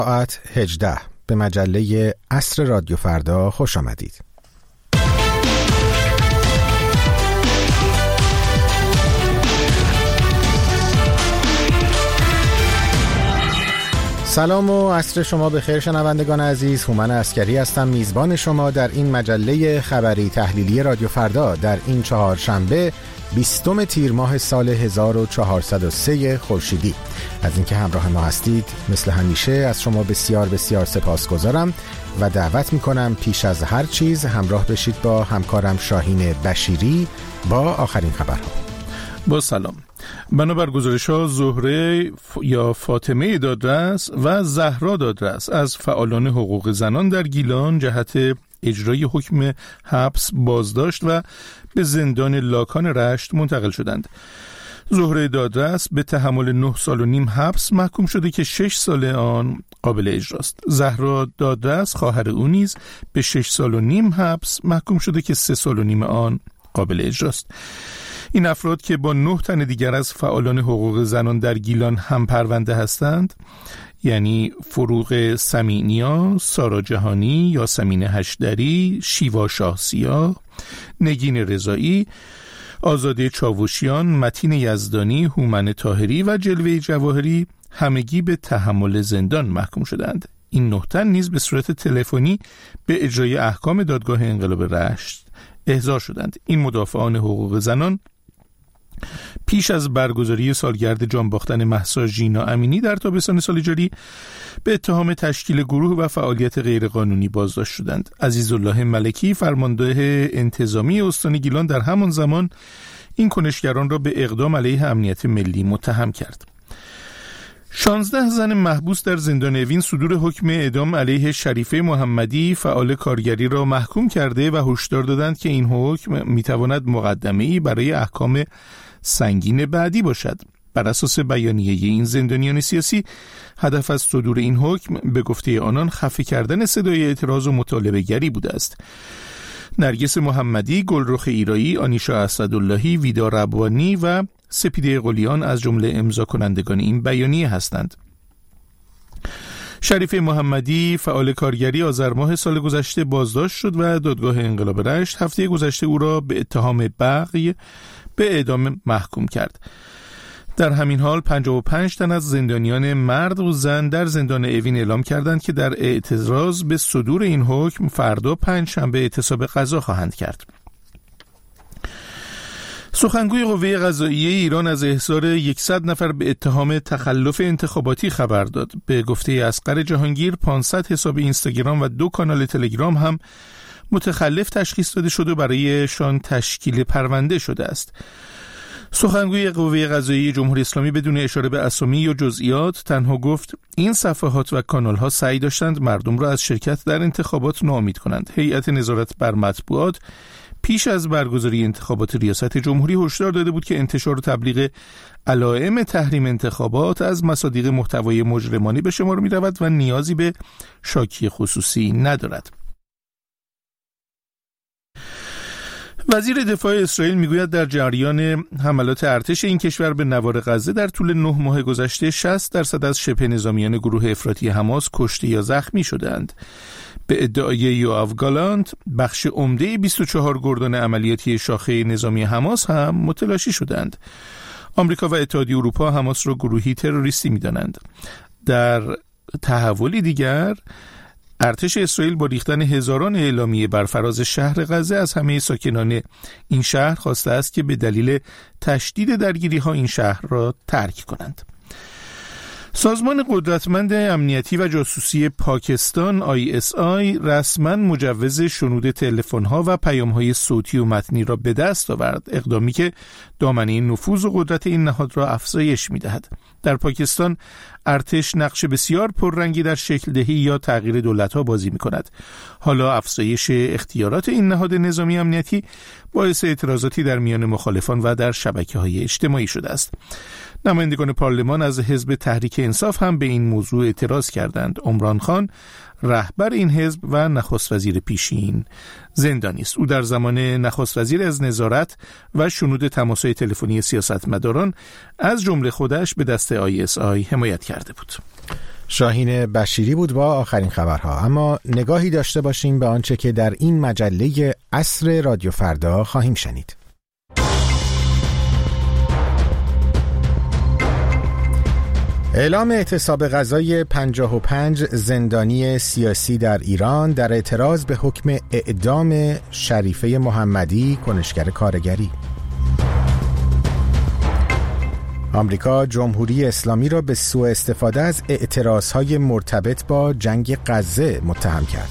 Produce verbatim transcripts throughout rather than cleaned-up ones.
ساعت هجده به مجله عصر رادیو فردا خوش آمدید. سلام و عصر شما بخیر شنوندگان عزیز. هومن عسکری هستم، میزبان شما در این مجله خبری تحلیلی رادیو فردا در این چهارشنبه بیستم تیر ماه سال هزار و چهارصد و سه خورشیدی. از اینکه همراه ما هستید مثل همیشه از شما بسیار بسیار سپاسگزارم و دعوت میکنم پیش از هر چیز همراه بشید با همکارم شاهین بشیری با آخرین خبرها. با سلام. بنابر گزارش‌ها زهره یا فاطمه دادرس و زهرا دادرس از فعالان حقوق زنان در گیلان جهت اجرای حکم حبس بازداشت و به زندان لاکان رشت منتقل شدند. زهره دادرس به تحمل نه سال و نیم حبس محکوم شده که شش سال آن قابل اجراست. زهرا دادرس خواهر او نیز به شش سال و نیم حبس محکوم شده که سه سال و نیم آن قابل اجراست. این افراد که با نه تن دیگر از فعالان حقوق زنان در گیلان هم پرونده هستند، یعنی فروغ سمینیا، سارا جهانی، یاسمین هشدری، شیوا شاه سیاه، نگین رضایی، آزاده چاوشیان، متین یزدانی، هومن طاهری و جلوه جواهری همگی به تحمل زندان محکوم شدند. این نه تن نیز به صورت تلفنی به اجرای احکام دادگاه انقلاب رشت احضار شدند. این مدافعان حقوق زنان پیش از برگزاری سالگرد جان باختن مهسا ژینا امینی در تابستان سال جاری به اتهام تشکیل گروه و فعالیت غیرقانونی بازداشت شدند. عزیزالله ملکی فرمانده انتظامی استان گیلان در همان زمان این کنشگران را به اقدام علیه امنیت ملی متهم کرد. شانزده زن محبوس در زندان اوین صدور حکم اعدام علیه شریفه محمدی فعال کارگری را محکوم کرده و هشدار دادند که این حکم میتواند مقدمه‌ای برای احکام سنگین بعدی باشد. بر اساس بیانیه این زندانیان سیاسی، هدف از صدور این حکم به گفته آنان خفه کردن صدای اعتراض و مطالبه گری بوده است. نرگس محمدی، گلرخ ایرایی، آنیشا اسداللهی، ویدا ربوانی و سپیده قلیان از جمله امضا کنندگان این بیانیه هستند. شریفه محمدی فعال کارگری آذر ماه سال گذشته بازداشت شد و دادگاه انقلاب رشت هفته گذشته او را به اتهام بغی به اعدام محکوم کرد. در همین حال پنجاه و پنج تن از زندانیان مرد و زن در زندان اوین اعلام کردند که در اعتراض به صدور این حکم فردا پنجشنبه اعتصاب غذا خواهند کرد. سخنگوی قوه قضاییه ایران از احضار صد نفر به اتهام تخلف انتخاباتی خبر داد. به گفته اصغر جهانگیر پانصد حساب اینستاگرام و دو کانال تلگرام هم متخلف تشخیص داده شده و برایشان تشکیل پرونده شده است. سخنگوی قوه قضاییه جمهوری اسلامی بدون اشاره به اسامی یا جزئیات تنها گفت این صفحات و کانال‌ها سعی داشتند مردم را از شرکت در انتخابات ناامید کنند. هیئت نظارت بر مطبوعات پیش از برگزاری انتخابات ریاست جمهوری هشدار داده بود که انتشار و تبلیغ علائم تحریم انتخابات از مصادیق محتوای مجرمانه به شمار می‌رود و نیازی به شاکی خصوصی ندارد. وزیر دفاع اسرائیل میگوید در جریان حملات ارتش این کشور به نوار غزه در طول نه ماه گذشته شصت درصد از شبه نظامیان گروه افراطی حماس کشته یا زخمی شدند. به ادعای یوآف گالانت بخش عمده بیست و چهار گردان عملیاتی شاخه نظامی حماس هم متلاشی شدند. آمریکا و اتحادیه اروپا حماس را گروهی تروریستی می‌دانند. در تحولی دیگر ارتش اسرائیل با ریختن هزاران اعلامیه بر فراز شهر غزه از همه ساکنان این شهر خواسته است که به دلیل تشدید درگیری‌ها این شهر را ترک کنند. سازمان قدرتمند امنیتی و جاسوسی پاکستان آی اس آی رسما مجوز شنود تلفن‌ها و پیام‌های صوتی و متنی را به دست آورد، اقدامی که دامنه نفوذ و قدرت این نهاد را افزایش می‌دهد. در پاکستان ارتش نقش بسیار پررنگی در شکل دهی یا تغییر دولت‌ها بازی می‌کند. حالا افزایش اختیارات این نهاد نظامی امنیتی باعث اعتراضاتی در میان مخالفان و در شبکه‌های اجتماعی شده است. نمایندگان پارلمان از حزب تحریک انصاف هم به این موضوع اعتراض کردند. عمران خان رهبر این حزب و نخست وزیر پیشین زندانی است. او در زمان نخست وزیر از نظارت و شنود تماس‌های تلفنی سیاستمداران از جمله خودش به دست آی اس آی حمایت کرده بود. شاهین بشیری بود با آخرین خبرها. اما نگاهی داشته باشیم به آنچه که در این مجله عصر رادیو فردا خواهیم شنید. اعلام اعتصاب غذای پنجاه و پنج زندانی سیاسی در ایران در اعتراض به حکم اعدام شریفه محمدی کنشگر کارگری. آمریکا جمهوری اسلامی را به سوء استفاده از اعتراضهای مرتبط با جنگ غزه متهم کرد.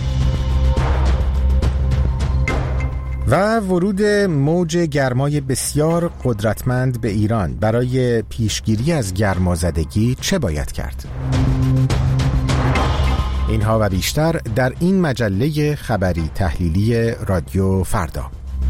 و ورود موج گرمای بسیار قدرتمند به ایران، برای پیشگیری از گرمازدگی چه باید کرد؟ اینها و بیشتر در این مجله خبری تحلیلی رادیو فردا.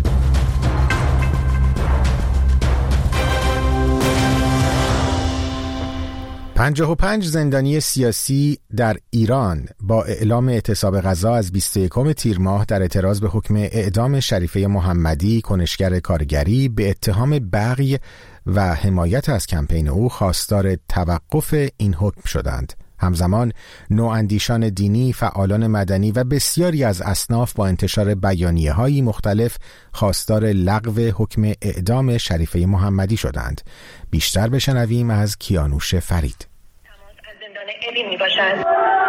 پنجاه و پنج زندانی سیاسی در ایران با اعلام اعتصاب غذا از بیست و یکم تیر ماه در اعتراض به حکم اعدام شریفه محمدی کنشگر کارگری به اتهام بغی و حمایت از کمپین او خواستار توقف این حکم شدند. همزمان نواندیشان دینی، فعالان مدنی و بسیاری از اصناف با انتشار بیانیه‌های مختلف خواستار لغو حکم اعدام شریفه محمدی شدند. بیشتر بشنویم از کیانوش فرید. اوین می باشد.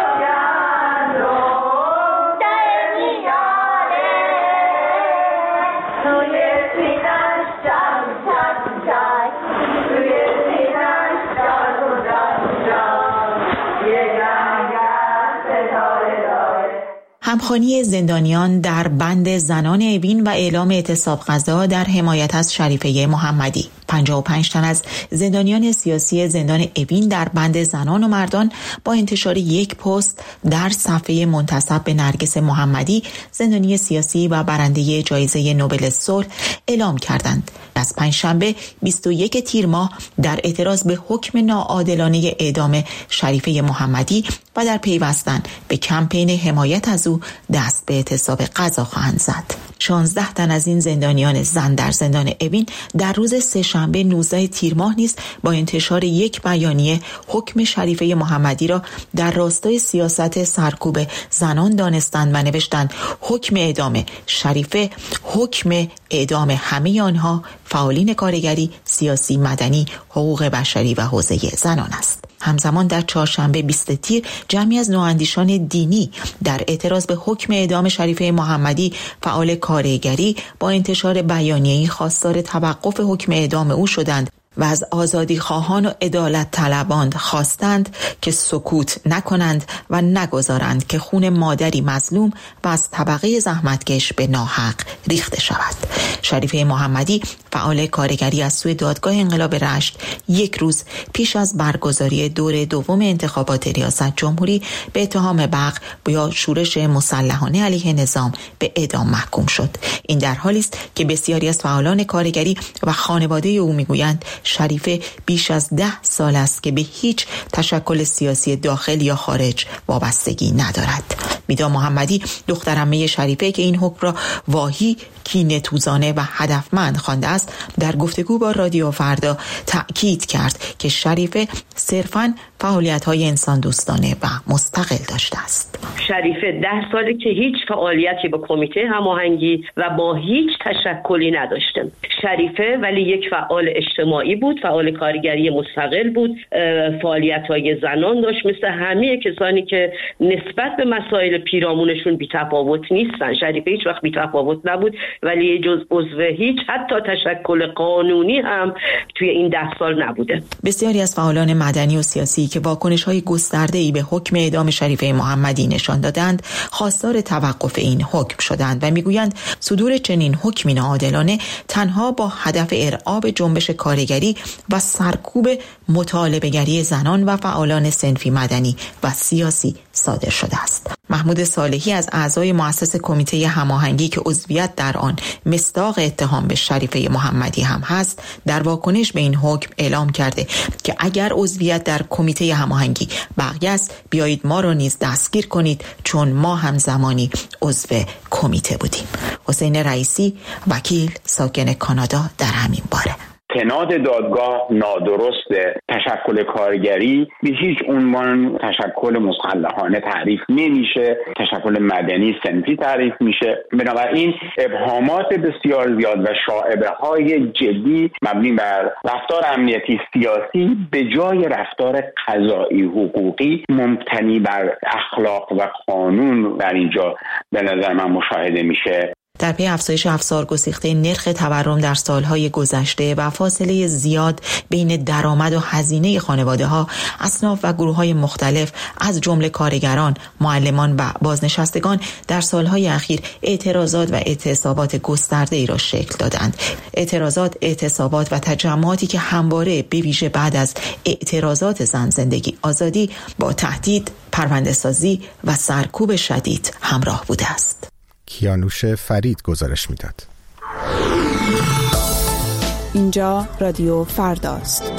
همخوانی زندانیان در بند زنان اوین و اعلام اعتصاب غذا در حمایت از شریفه محمدی. پنجاه و پنج تن از زندانیان سیاسی زندان اوین در بند زنان و مردان با انتشار یک پست در صفحه منتسب به نرگس محمدی، زندانی سیاسی و برنده جایزه نوبل صلح، اعلام کردند از پنجشنبه بیست و یک تیر ماه در اعتراض به حکم ناعادلانه اعدام شریفه محمدی و در پیوستن به کمپین حمایت از او دست به اعتصاب غذا خواهند زد. شانزده تن از این زندانیان زن در زندان اوین در روز سه‌شنبه نوزده تیر ماه نیز با انتشار یک بیانیه حکم شریفه محمدی را در راستای سیاست سرکوب زنان دانستند و نوشتند حکم اعدام شریفه حکم اعدام همه آنها، فعالین کارگری، سیاسی، مدنی، حقوق بشری و حوزه زنان است. همزمان در چهارشنبه بیست تیر جمعی از نواندیشان دینی در اعتراض به حکم اعدام شریفه محمدی فعال کارگری با انتشار بیانیه‌ای خواستار توقف حکم اعدام او شدند و از آزادی خواهان و عدالت طلبان خواستند که سکوت نکنند و نگذارند که خون مادری مظلوم و از طبقه زحمتکش به ناحق ریخته شود. شریفه محمدی فعال کارگری از سوی دادگاه انقلاب رشت یک روز پیش از برگزاری دور دوم انتخابات ریاست جمهوری به اتهام بغی یا شورش مسلحانه علیه نظام به اعدام محکوم شد. این در حالی است که بسیاری از فعالان کارگری و خانواده او میگویند شریفه بیش از ده سال است که به هیچ تشکل سیاسی داخل یا خارج وابستگی ندارد. میدا محمدی دختر عمه شریفه که این حکم را واهی، کینه‌توزانه و هدفمند خوانده است، در گفتگو با رادیو فردا تأکید کرد که شریفه صرفاً فعالیت‌های انسان دوستانه و مستقل داشته است. شریفه ده ساله که هیچ فعالیتی با کمیته هماهنگی و با هیچ تشکلی نداشته. شریفه ولی یک فعال اجتماعی بود، فعال کارگری مستقل بود، فعالیت‌های زنان داشت، مثل همه کسانی که نسبت به مسائل پیرامونشون بی‌تفاوت نیستن. شریفه هیچ وقت بی‌تفاوت نبود، ولی جز عضو هیچ حتی تشکل قانونی هم توی این ده سال نبوده. بسیاری از فعالان مدنی و سیاسی که واکنش‌های گسترده‌ای به حکم اعدام شریفه محمدی نشان دادند، خواستار توقف این حکم شدند و میگویند صدور چنین حکمی ناعادلانه تنها با هدف ارعاب جنبش کارگری و سرکوب مطالبه‌گری زنان و فعالان صنفی مدنی و سیاسی صادر شده است. محمود صالحی از اعضای مؤسس کمیته هماهنگی که عضویت در آن مصداق اتهام به شریفه محمدی هم هست، در واکنش به این حکم اعلام کرده که اگر عضویت در کمیته هماهنگی بقیه است، بیایید ما را نیز دستگیر کنید، چون ما هم زمانی عضو کمیته بودیم. حسین رئیسی، وکیل، ساکن کانادا، در همین باره. استناد دادگاه نادرسته. تشکل کارگری به هیچ عنوان تشکل مسلحانه تعریف نمیشه، تشکل مدنی صنفی تعریف میشه. بنابراین ابهامات بسیار زیاد و شائبه های جدی مبنی بر رفتار امنیتی سیاسی به جای رفتار قضایی حقوقی مبتنی بر اخلاق و قانون در اینجا به نظر من مشاهده میشه. در پی افزایش افسار گسیخته نرخ تورم در سالهای گذشته و فاصله زیاد بین درآمد و هزینه خانواده‌ها، اصناف و گروه‌های مختلف از جمله کارگران، معلمان و بازنشستگان در سالهای اخیر اعتراضات و اعتصابات گسترده‌ای را شکل دادند. اعتراضات، اعتصابات و تجمعاتی که همواره به ویژه بعد از اعتراضات زن زندگی آزادی با تهدید، پرونده‌سازی و سرکوب شدید همراه بوده است. کیانوش فرید گزارش میداد. اینجا رادیو فرداست.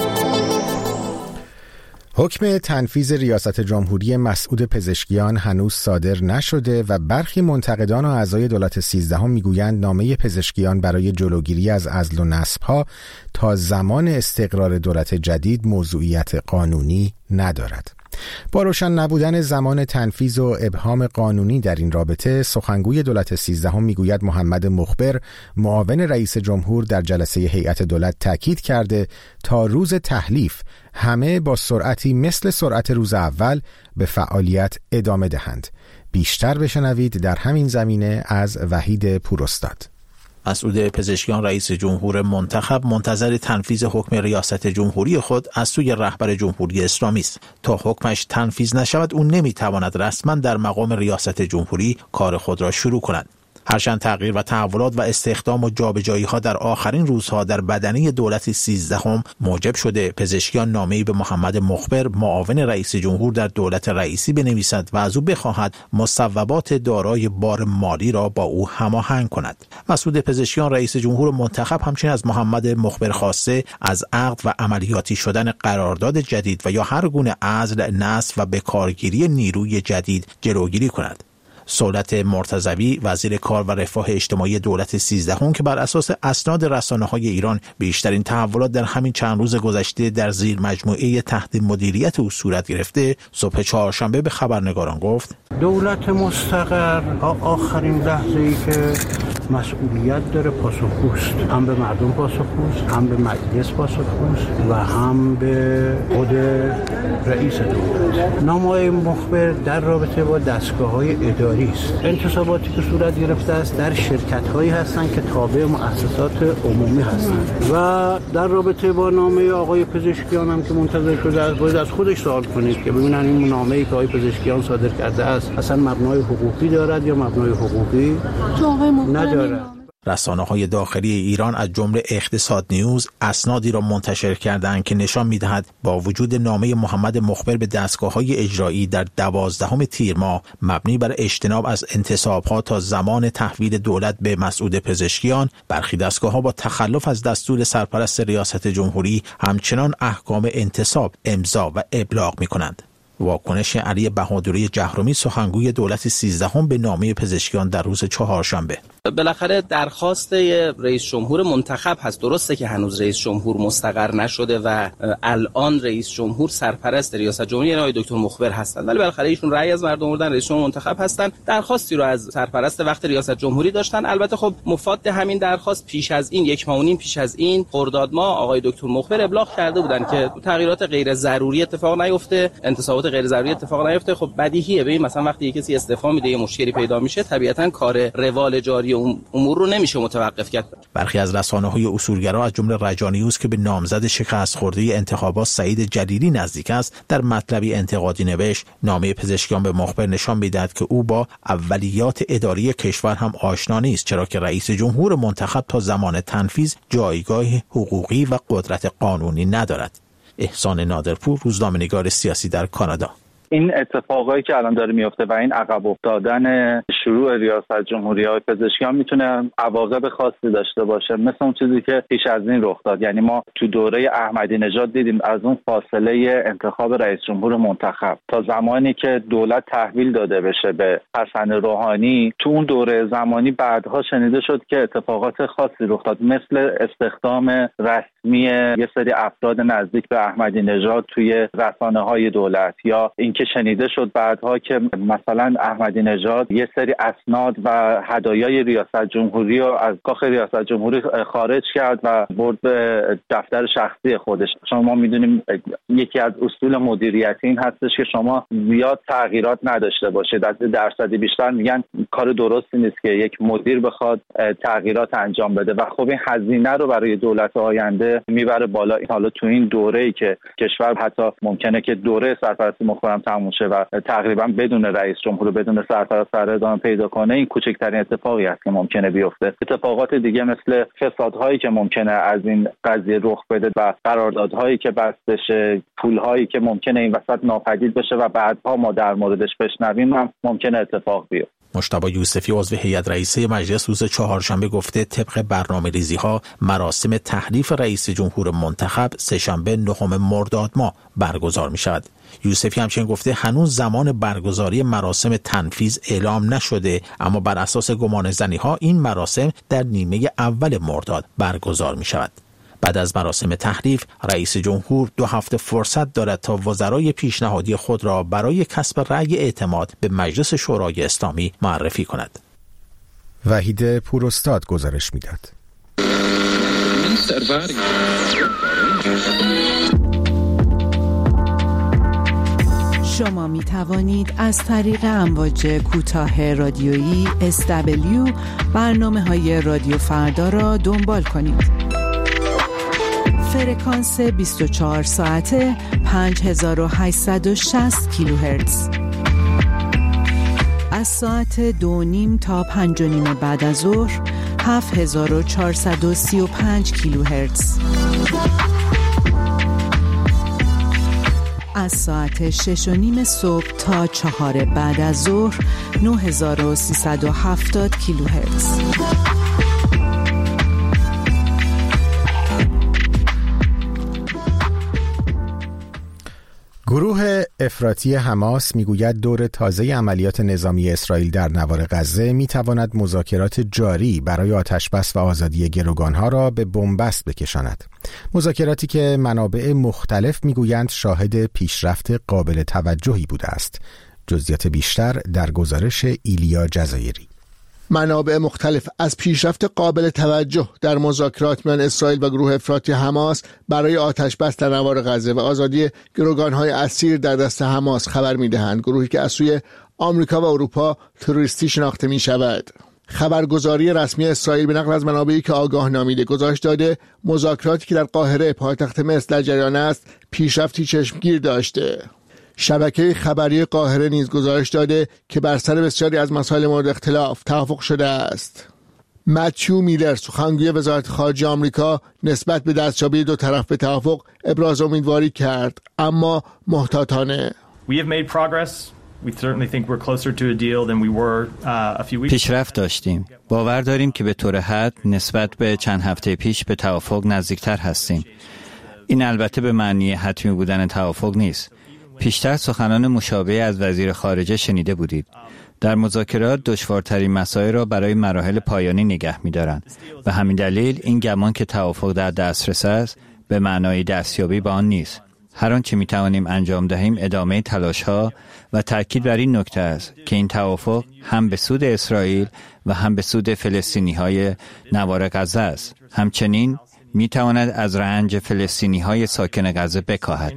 حکم تنفیذ ریاست جمهوری مسعود پزشکیان هنوز صادر نشده و برخی منتقدان و اعضای دولت سیزدهم میگویند نامه پزشکیان برای جلوگیری از عزل و نصب‌ها تا زمان استقرار دولت جدید موضوعیت قانونی ندارد. با روشن نبودن زمان تنفیذ و ابهام قانونی در این رابطه، سخنگوی دولت سیزدهم میگوید محمد مخبر معاون رئیس جمهور در جلسه هیئت دولت تاکید کرده تا روز تحلیف همه با سرعتی مثل سرعت روز اول به فعالیت ادامه دهند. بیشتر بشنوید در همین زمینه از وحید پوراستاد. مسعود پزشکیان رئیس جمهور منتخب منتظر تنفیذ حکم ریاست جمهوری خود از سوی رهبر جمهوری اسلامی است. تا حکمش تنفیذ نشود او نمیتواند رسما در مقام ریاست جمهوری کار خود را شروع کند. هرچند تغییر و تحولات و استخدام و جابجایی‌ها در آخرین روزها در بدنه دولت سیزدهم موجب شده پزشکیان نامه‌ای به محمد مخبر معاون رئیس جمهور در دولت رئیسی بنویسد و از او بخواهد مصوبات دارای بار مالی را با او هماهنگ کند. مسعود پزشکیان رئیس جمهور منتخب همچنین از محمد مخبر خواسته از عقد و عملیاتی شدن قرارداد جدید و یا هر گونه عزل، نصب و بکارگیری نیروی جدید جلوگیری کند. سهولت مرتضوی وزیر کار و رفاه اجتماعی دولت سیزدهم که بر اساس اسناد رسانه‌های ایران بیشترین تحولات در همین چند روز گذشته در زیر مجموعه تحت مدیریت او صورت گرفته، صبح چهارشنبه به خبرنگاران گفت دولت مستقر آخرین لحظه‌ای که مسئولیت داره پاسخگوست، هم به مردم پاسخگوست، هم به مجلس پاسخگوست و هم به خود رئیس دولت. نامه مخبر در رابطه با دستگاه‌های اداری است. انتصاباتی که صورت گرفته است در شرکت‌هایی هستند که تابع مؤسسات عمومی هستند و در رابطه با نامه آقای پزشکیان هم که منتظر شده است، باید از خودش سوال کنید که ببینن این نامه‌ای که آقای پزشکیان صادر کرده است اصلا مبنای حقوقی دارد یا مبنای حقوقی ندارد. رسانه‌های داخلی ایران از جمله اقتصاد نیوز اسنادی را منتشر کردند که نشان می‌دهد با وجود نامه محمد مخبر به دستگاه‌های اجرایی در دوازدهم تیر ماه مبنی بر اجتناب از انتصاب‌ها تا زمان تحویل دولت به مسعود پزشکیان، برخی دستگاه‌ها با تخلف از دستور سرپرست ریاست جمهوری همچنان احکام انتصاب امضا و ابلاغ می‌کنند. واکنش علی بهادری جهرمی سخنگوی دولت سیزدهم به نامه پزشکیان در روز چهارشنبه: بالاخره درخواست رئیس جمهور منتخب هست. درسته که هنوز رئیس جمهور مستقر نشده و الان رئیس جمهور سرپرست ریاست جمهوری یعنی آقای دکتر مخبر هستند، ولی بالاخره ایشون رأی از مردم آوردن، رئیس جمهور منتخب هستند. درخواستی رو از سرپرست وقت ریاست جمهوری داشتن. البته خب مفاد همین درخواست پیش از این یک ماه و نیم پیش از این خرداد ماه آقای دکتر مخبر ابلاغ کرده بودن که تغییرات غیر ضروری اتفاق نیفته، انتصابات غیر ضروری اتفاق نیفته. خب بدیهیه، ببین مثلا وقتی کسی استعفا میده یه مشکلی پیدا میشه، طبیعتاً کار روال جاری امور رو نمیشه متوقف کرد. برخی از رسانه‌های اصولگرا از جمله رجانیوز که به نامزد شکست خورده انتخابات سعید جلیلی نزدیک است، در مطلبی انتقادی نوشت نامه پزشکیان به مخبر نشان می‌دهد که او با اولیات اداری کشور هم آشنا نیست، چرا که رئیس جمهور منتخب تا زمان تنفیذ جایگاه حقوقی و قدرت قانونی ندارد. احسان نادرپور، روزنامه‌نگار سیاسی در کانادا. این اتفاقایی که الان داره میفته و این عقب افتادن شروع ریاست جمهوری‌های پزشکیان میتونه عواقب خاصی داشته باشه، مثل اون چیزی که پیش از این رخ داد. یعنی ما تو دوره احمدی نژاد دیدیم از اون فاصله انتخاب رئیس جمهور منتخب تا زمانی که دولت تحویل داده بشه به حسن روحانی، تو اون دوره زمانی بعدها شنیده شد که اتفاقات خاصی رخ داد، مثل استخدام رسمی یه سری افراد نزدیک به احمدی نژاد توی رسانه‌های دولت، یا اینکه شنیده شد بعدها که مثلا احمدی نژاد یه سری اسناد و هدایای ریاست جمهوری رو از کاخ ریاست جمهوری خارج کرد و برد به دفتر شخصی خودش. شما میدونیم یکی از اصول مدیریتی این هستش که شما زیاد تغییرات نداشته باشید. در درصدی بیشتر میگن کار درستی نیست که یک مدیر بخواد تغییرات انجام بده و خب این هزینه رو برای دولت آینده میبره بالا. حالا تو این دوره‌ای که کشور حتی ممکنه که دوره سرپرستی مخبرم تموم شه و تقریبا بدون رئیس جمهور، بدون سرپرست ادامه پیدا کنه، این کوچکترین اتفاقی است که ممکنه بیفته. اتفاقات دیگه مثل فسادهایی که ممکنه از این قضیه رخ بده و قراردادهایی که بسته بشه، پولهایی که ممکنه این وسط ناپدید بشه و بعدها ما در موردش بشنویم، هم ممکنه اتفاق بیفته. مجتبی یوسفی عضو هیئت رئیسه مجلس روز چهارشنبه گفته طبق برنامه‌ریزی‌ها مراسم تحریف رئیس جمهور منتخب سه‌شنبه نهم مرداد ماه برگزار می‌شود. یوسفی همچنین گفته هنوز زمان برگزاری مراسم تنفیذ اعلام نشده، اما بر اساس گمانه‌زنی‌ها این مراسم در نیمه اول مرداد برگزار می‌شود. بعد از مراسم تحریف رئیس جمهور دو هفته فرصت دارد تا وزرای پیشنهادی خود را برای کسب رأی اعتماد به مجلس شورای اسلامی معرفی کند. وحید پوراستاد گزارش می‌داد. شما می توانید از طریق امواج کوتاه رادیویی اس دبلیو برنامه‌های رادیو فردا را دنبال کنید. فرکانس بیست و چهار ساعته پنج هزار و هشتصد و شصت کیلوهرتز. از ساعت دو نیم تا پنج و نیم بعد از ظهر هفت هزار و چهارصد و سی و پنج کیلوهرتز. از ساعت شش و نیم صبح تا چهار بعد از ظهر نه هزار و سیصد و هفتاد کیلوهرتز. گروه افراطی حماس میگوید دور تازه عملیات نظامی اسرائیل در نوار غزه میتواند مذاکرات جاری برای آتشبس و آزادی گروگانها را به بنبست بکشاند. مذاکراتی که منابع مختلف میگویند شاهد پیشرفت قابل توجهی بوده است. جزئیات بیشتر در گزارش ایلیا جزایری. منابع مختلف از پیشرفت قابل توجه در مذاکرات میان اسرائیل و گروه افراطی حماس برای آتشبس در نوار غزه و آزادی گروگان‌های اسیر در دست حماس خبر می‌دهند. گروهی که از سوی آمریکا و اروپا تروریستی شناخته می‌شود. خبرگزاری رسمی اسرائیل به نقل از منابعی که آگاه نامیده گزارش داده مذاکراتی که در قاهره پایتخت مصر در جریان است پیشرفتی چشمگیر داشته. شبکه خبری قاهره نیز گزارش داده که بر سر بسیاری از مسائل مورد اختلاف توافق شده است. متیو میلر سخنگوی وزارت خارجه آمریکا نسبت به دستیابی دو طرف به توافق ابراز امیدواری کرد، اما محتاطانه. پیشرفت داشتیم. باور داریم که به طور حد نسبت به چند هفته پیش به توافق نزدیکتر هستیم. این البته به معنی حتمی بودن توافق نیست. پیشتر سخنان مشابه از وزیر خارجه شنیده بودید. در مذاکرات دشوارترین مسائل را برای مراحل پایانی نگه می‌دارند و همین دلیل این گمان که توافق در دسترس است به معنای دستیابی به آن نیست. هر آنچه می‌توانیم انجام دهیم ادامه تلاش‌ها و تاکید بر این نکته است که این توافق هم به سود اسرائیل و هم به سود فلسطینی‌های نوار غزه است. همچنین می تواند از رنج فلسطینی های ساکن غزه بکاهد.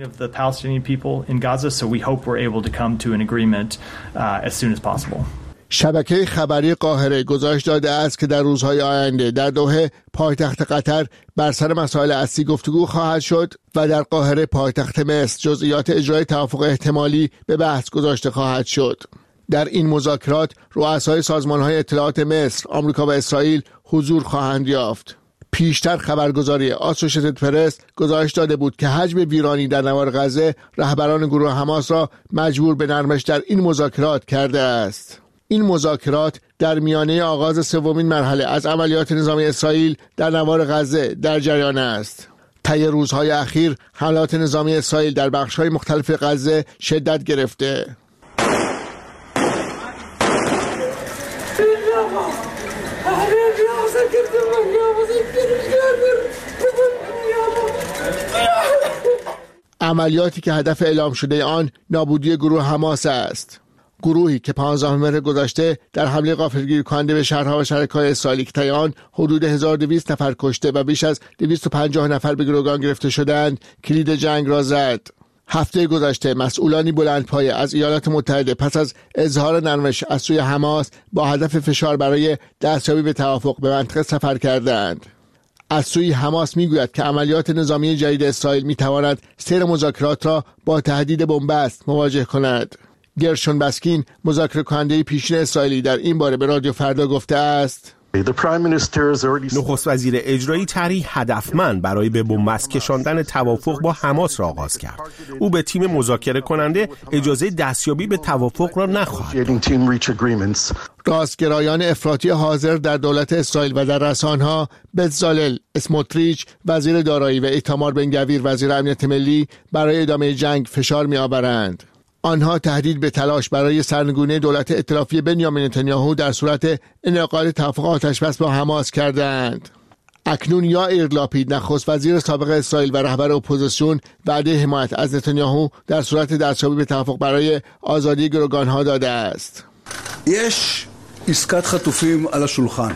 شبکه خبری قاهره گزارش داده است که در روزهای آینده در دوحه پایتخت قطر بر سر مسائل اصلی گفتگو خواهد شد و در قاهره پایتخت مصر جزئیات اجرای توافق احتمالی به بحث گذاشته خواهد شد. در این مذاکرات رؤسای سازمان‌های اطلاعات مصر، آمریکا و اسرائیل حضور خواهند یافت. پیشتر خبرگزاری آسوشیتد پرس گزارش داده بود که حجم ویرانی در نوار غزه رهبران گروه حماس را مجبور به نرمش در این مذاکرات کرده است. این مذاکرات در میانه آغاز سومین مرحله از عملیات نظامی اسرائیل در نوار غزه در جریان است. طی روزهای اخیر حملات نظامی اسرائیل در بخش‌های مختلف غزه شدت گرفته. عملیاتی که هدف اعلام شده آن نابودی گروه حماس است. گروهی که پانزدهم مهر گذشته در حمله غافلگیر کننده به شهرها و شهرک‌های اسرائیلی که طی آن حدود هزار و دویست نفر کشته و بیش از دویست و پنجاه نفر به گروگان گرفته شدند، کلید جنگ را زد. هفته گذشته مسئولانی بلندپایه از ایالات متحده پس از اظهار نرمش از سوی حماس با هدف فشار برای دستیابی به توافق به منطقه سفر کردند. از سوی حماس میگوید که عملیات نظامی جدید اسرائیل میتواند سیر مذاکرات را با تهدید بنبست مواجه کند. گرشون بسکین، مذاکره کننده پیشین اسرائیلی، در این باره به رادیو فردا گفته است: نخست وزیر اجرایی طرحی هدفمند برای به بنبست کشاندن توافق با حماس را آغاز کرد. او به تیم مذاکره کننده اجازه دستیابی به توافق را نخواهد. راستگرایان افراطی حاضر در دولت اسرائیل و در رسانه‌ها بزالل اسموتریچ وزیر دارایی و ایتامار بن گویر وزیر امنیت ملی برای ادامه جنگ فشار می‌آورند. آنها تهدید به تلاش برای سرنگونی دولت ائتلافی بنیامین نتانیاهو در صورت انعقاد توافق آتشبس با حماس کردند. اکنون یائیر لاپید، نخست وزیر سابق اسرائیل و رهبر اپوزیسیون، وعده حمایت از نتانیاهو در صورت دستیابی به توافق برای آزادی گروگانها داده است. יש עסקת חטופים על השולחן.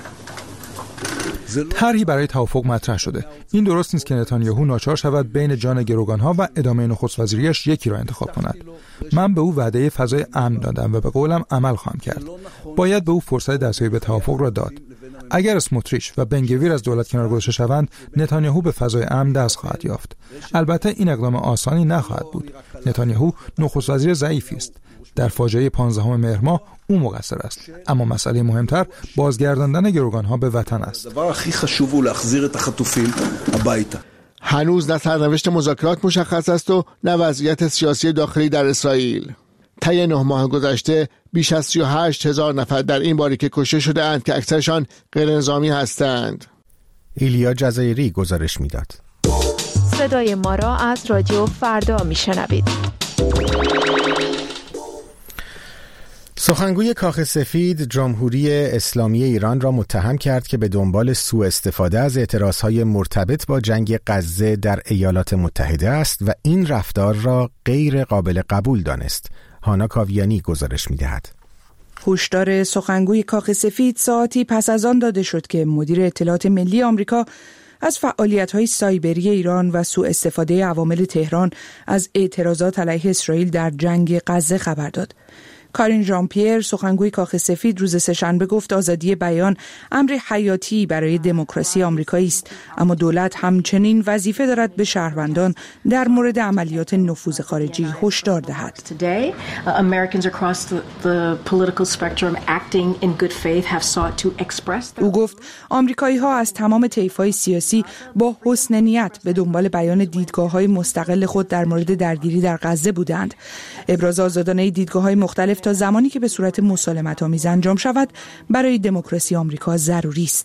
طرحی برای توافق مطرح شده. این درست نیست که نتانیاهو ناچار شود بین جان گروگانها و ادامه نخست وزیریش یکی را انتخاب کند. من به او وعده فضای امن دادم و به قولم عمل خواهم کرد. باید به او فرصت دستیابی به توافق را داد. اگر اسموتریچ و بن گویر از دولت کنار گذاشته شوند، نتانیاهو به فضای امن دست خواهد یافت. البته این اقدام آسانی نخواهد بود. نتانیاهو نخست وزیر ضعیفی است. در فاجعه پانزدهم مهر ماه او مقصر است، اما مسئله مهمتر بازگرداندن گروگانها به وطن است. هنوز نه سرنوشت مذاکرات مشخص است و نه وضعیت سیاسی داخلی در اسرائیل. طی نه ماه گذشته بیش از سی و هشت هزار نفر در این باریکه کشته شده اند که اکثرشان غیر نظامی هستند. ایلیا جزایری گزارش میداد. صدای ما را از رادیو فردا میشنوید. سخنگوی کاخ سفید جمهوری اسلامی ایران را متهم کرد که به دنبال سوء استفاده از اعتراضهای مرتبط با جنگ غزه در ایالات متحده است و این رفتار را غیر قابل قبول دانست. هانا کاویانی گزارش می‌دهد. هشدار سخنگوی کاخ سفید ساعتی پس از آن داده شد که مدیر اطلاعات ملی آمریکا از فعالیت‌های سایبری ایران و سوء استفاده عوامل تهران از اعتراضات علیه اسرائیل در جنگ غزه خبر داد. کارین ژان پیر سخنگوی کاخ سفید روز سه‌شنبه گفت آزادی بیان امر حیاتی برای دموکراسی آمریکایی است، اما دولت همچنین وظیفه دارد به شهروندان در مورد عملیات نفوذ خارجی هشدار دهد. او گفت آمریکایی‌ها از تمام طیف‌های سیاسی با حسن نیت به دنبال بیان دیدگاه‌های مستقل خود در مورد درگیری در غزه بودند. ابراز آزادانه دیدگاه‌های مختلف تا زمانی که به صورت مسالمت‌آمیز انجام شود برای دموکراسی آمریکا ضروری است.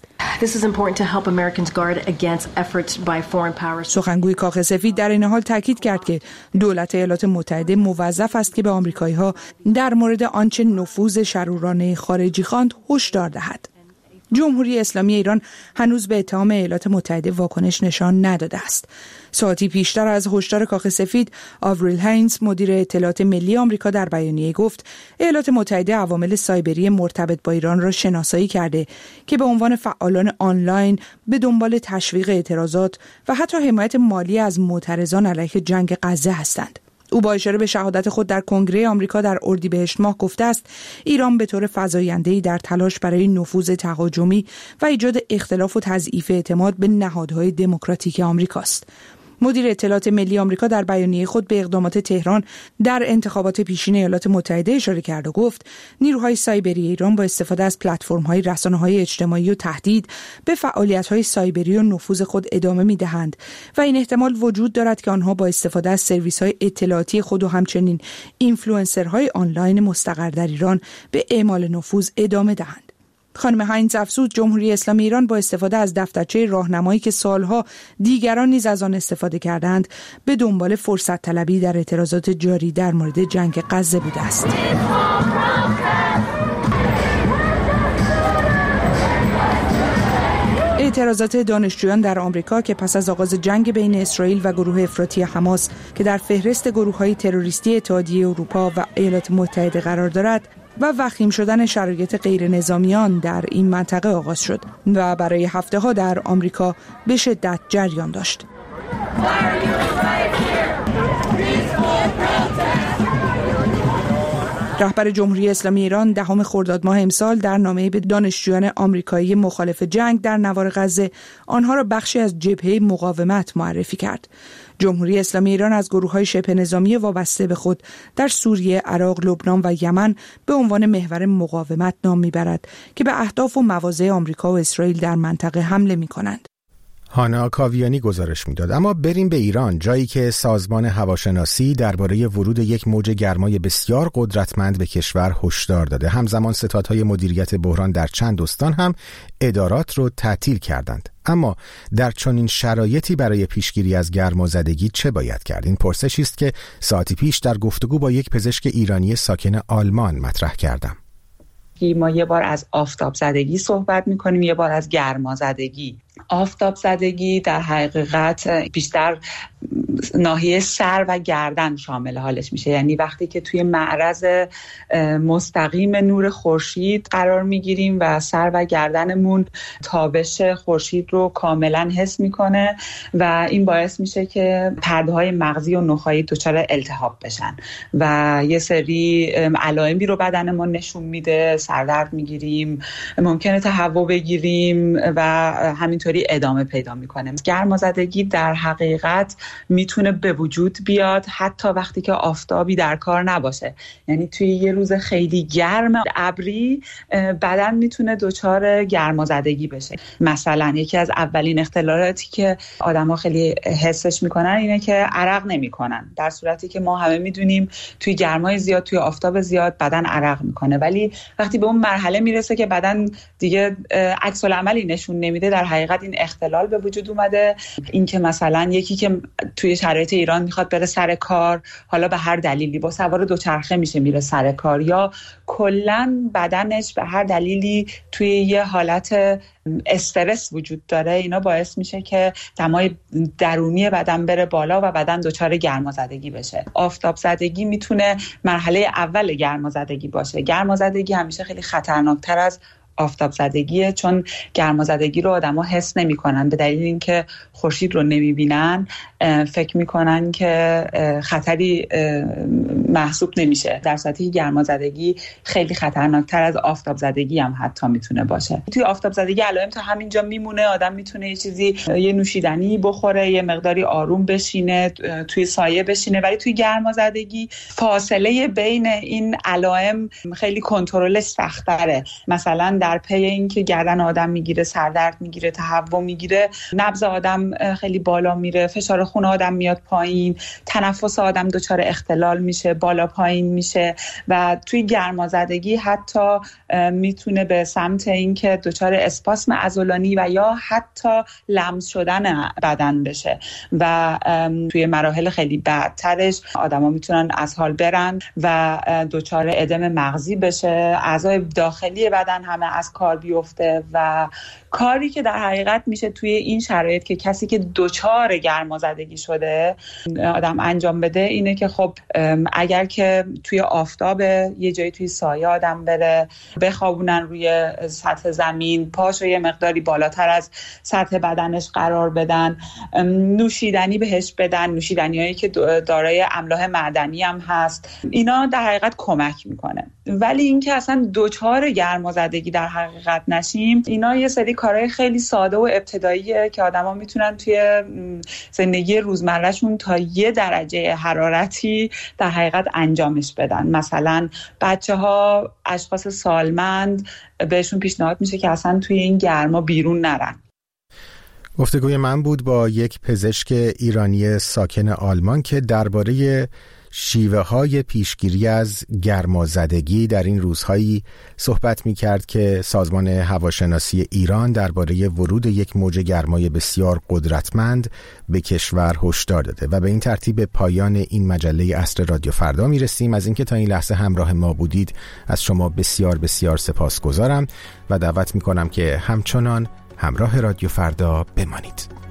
سخنگوی کاخ سفید در این حال تاکید کرد که دولت ایالات متحده موظف است که به آمریکایی‌ها در مورد آنچه نفوذ شرورانه خارجی خواند هشدار دهد. جمهوری اسلامی ایران هنوز به اتهام ایالات متحده واکنش نشان نداده است. ساعتی پیشتر از هشدار کاخ سفید، آوریل هینز مدیر اطلاعات ملی آمریکا در بیانیه گفت ایالات متحده عوامل سایبری مرتبط با ایران را شناسایی کرده که به عنوان فعالان آنلاین به دنبال تشویق اعتراضات و حتی حمایت مالی از معترضان علیه جنگ غزه هستند. او با اشاره به شهادت خود در کنگره آمریکا در اردیبهشت ماه گفته است ایران به طور فزاینده‌ای در تلاش برای نفوذ تهاجمی و ایجاد اختلاف و تضعیف اعتماد به نهادهای دموکراتیک آمریکاست. مدیر اطلاعات ملی آمریکا در بیانیه خود به اقدامات تهران در انتخابات پیشین ایالات متحده اشاره کرد و گفت نیروهای سایبری ایران با استفاده از پلتفرم‌های رسانه‌های اجتماعی و تهدید به فعالیت‌های سایبری و نفوذ خود ادامه می‌دهند و این احتمال وجود دارد که آنها با استفاده از سرویس‌های اطلاعاتی خود و همچنین اینفلوئنسرهای آنلاین مستقر در ایران به اعمال نفوذ ادامه دهند. خانم هاینز افزود جمهوری اسلامی ایران با استفاده از دفترچه راهنمایی که سالها دیگران نیز از آن استفاده کردند به دنبال فرصت طلبی در اعتراضات جاری در مورد جنگ غزه بوده است. اعتراضات دانشجویان در آمریکا که پس از آغاز جنگ بین اسرائیل و گروه افراطی حماس که در فهرست گروه‌های تروریستی اتحادیه اروپا و ایالات متحده قرار دارد و وخیم شدن شرایط غیر نظامیان در این منطقه آغاز شد و برای هفته ها در آمریکا به شدت جریان داشت. رهبر جمهوری اسلامی ایران دهم خرداد ماه امسال در نامه‌ای به دانشجویان آمریکایی مخالف جنگ در نوار غزه آنها را بخشی از جبهه مقاومت معرفی کرد. جمهوری اسلامی ایران از گروه‌های شبه نظامی وابسته به خود در سوریه، عراق، لبنان و یمن به عنوان محور مقاومت نام میبرد که به اهداف و مواضع آمریکا و اسرائیل در منطقه حمله می‌کنند. هانا کاویانی گزارش میداد. اما بریم به ایران، جایی که سازمان هواشناسی درباره ورود یک موج گرمای بسیار قدرتمند به کشور هشدار داده. همزمان ستادهای مدیریت بحران در چند استان هم ادارات رو تعطیل کردند. اما در چنین شرایطی برای پیشگیری از گرمازدگی چه باید کرد؟ این پرسشی است که ساعتی پیش در گفتگو با یک پزشک ایرانی ساکن آلمان مطرح کردم. ما یه بار از آفتاب زدگی صحبت میکنیم، یه بار از گرمازدگی. آفتاب زدگی در حقیقت بیشتر ناحیه سر و گردن شامل حالش میشه، یعنی وقتی که توی معرض مستقیم نور خورشید قرار میگیریم و سر و گردنمون تابش خورشید رو کاملا حس میکنه و این باعث میشه که پرده‌های مغزی و نخاعی دچار التهاب بشن و یه سری علائمی رو بدنمون نشون میده، سردرد میگیریم، ممکنه تهوع بگیریم و همینطوری ادامه پیدا میکنه. گرمازدگی در حقیقت میتونه به وجود بیاد حتی وقتی که آفتابی در کار نباشه، یعنی توی یه روز خیلی گرم ابری بدن میتونه دچار گرمازدگی بشه. مثلا یکی از اولین اختلالاتی که آدما خیلی حسش میکنن اینه که عرق نمیکنن، در صورتی که ما همه میدونیم توی گرمای زیاد، توی آفتاب زیاد بدن عرق میکنه، ولی وقتی به اون مرحله میرسه که بدن دیگه عکس العملی نشون نمیده، در حقیقت این اختلال به وجود اومده. این که مثلا یکی که توی شرایط ایران میخواد بره سر کار، حالا به هر دلیلی با سوار دوچرخه میشه میره سر کار، یا کلا بدنش به هر دلیلی توی یه حالت استرس وجود داره، اینا باعث میشه که دمای درونی بدن بره بالا و بدن دچار گرمازدگی بشه. آفتاب زدگی میتونه مرحله اول گرمازدگی باشه. گرمازدگی همیشه خیلی خطرناکتر از آفتاب زدگیه، چون گرمازدگی رو آدما حس نمی‌کنن به دلیل اینکه خورشید رو نمی‌بینن، فکر می‌کنن که خطری محسوب نمیشه، در صورتی که گرمازدگی خیلی خطرناکتر از آفتاب زدگی هم حتی میتونه باشه. توی آفتاب زدگی علائم تا همینجا میمونه، آدم میتونه یه چیزی، یه نوشیدنی بخوره، یه مقداری آروم بشینه، توی سایه بشینه، ولی توی گرمازدگی فاصله بین این علائم خیلی کنترلش سخت‌تره. مثلا در پی این که گردن آدم میگیره، سردرد میگیره، تهوع میگیره، نبض آدم خیلی بالا میره، فشار خون آدم میاد پایین، تنفس آدم دچار اختلال میشه، بالا پایین میشه و توی گرمازدگی حتی میتونه به سمت این که دچار اسپاسم عضلانی و یا حتی لمس شدن بدن بشه و توی مراحل خیلی بعدترش آدما میتونن از حال برن و دچار ادم مغزی بشه، اعضای داخلی بدن همه از کار بیفته و کاری که در حقیقت میشه توی این شرایط که کسی که دچار گرمازدگی شده آدم انجام بده اینه که خب اگر که توی آفتاب یه جایی توی سایه آدم بره، بخوابونن روی سطح زمین، پاشو یه مقداری بالاتر از سطح بدنش قرار بدن، نوشیدنی بهش بدن، نوشیدنیایی که دارای املاح معدنی هم هست، اینا در حقیقت کمک میکنه. ولی اینکه اصلا دچار گرمازدگی در حقیقت نشیم، اینا یه سری کارهای خیلی ساده و ابتداییه که آدما میتونن بتونن توی زندگی روزمرهشون تا یه درجه حرارتی در حقیقت انجامش بدن. مثلا بچه ها، اشخاص سالمند، بهشون پیشنهاد میشه که اصلا توی این گرما بیرون نرن. گفتگوی من بود با یک پزشک ایرانی ساکن آلمان که درباره شیوه های پیشگیری از گرمازدگی در این روزهایی صحبت می کرد که سازمان هواشناسی ایران درباره ورود یک موج گرمای بسیار قدرتمند به کشور هشدار داده. و به این ترتیب به پایان این مجله عصر رادیو فردا می رسیم. از اینکه تا این لحظه همراه ما بودید از شما بسیار بسیار سپاسگزارم و دعوت می کنم که همچنان همراه رادیو فردا بمانید.